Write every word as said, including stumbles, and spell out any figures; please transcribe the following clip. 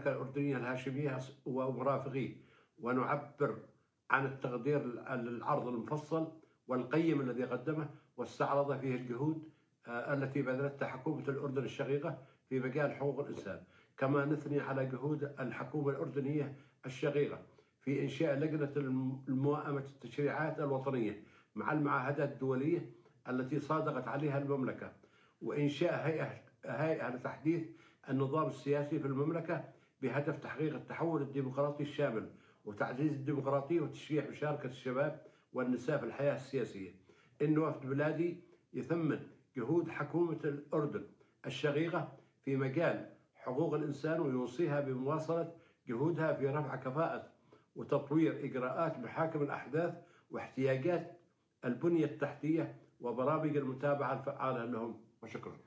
المملكة الأردنية الهاشمية ومرافقيه، ونعبر عن التقدير للعرض المفصل والقيم الذي قدمه واستعرض فيه الجهود التي بذلتها حكومة الأردن الشقيقة في مجال حقوق الإنسان. كما نثني على جهود الحكومة الأردنية الشقيقة في إنشاء لجنة الموائمة التشريعات الوطنية مع المعاهدات الدولية التي صادقت عليها المملكة، وإنشاء هيئة هيئة لتحديث النظام السياسي في المملكة بهدف تحقيق التحول الديمقراطي الشامل وتعزيز الديمقراطية وتشجيع مشاركة الشباب والنساء في الحياة السياسية. إن وفد بلادي يثمن جهود حكومة الأردن الشقيقة في مجال حقوق الإنسان، ويوصيها بمواصلة جهودها في رفع كفاءة وتطوير إجراءات محاكم الأحداث واحتياجات البنية التحتية وبرامج المتابعة الفعالة لهم. وشكرا.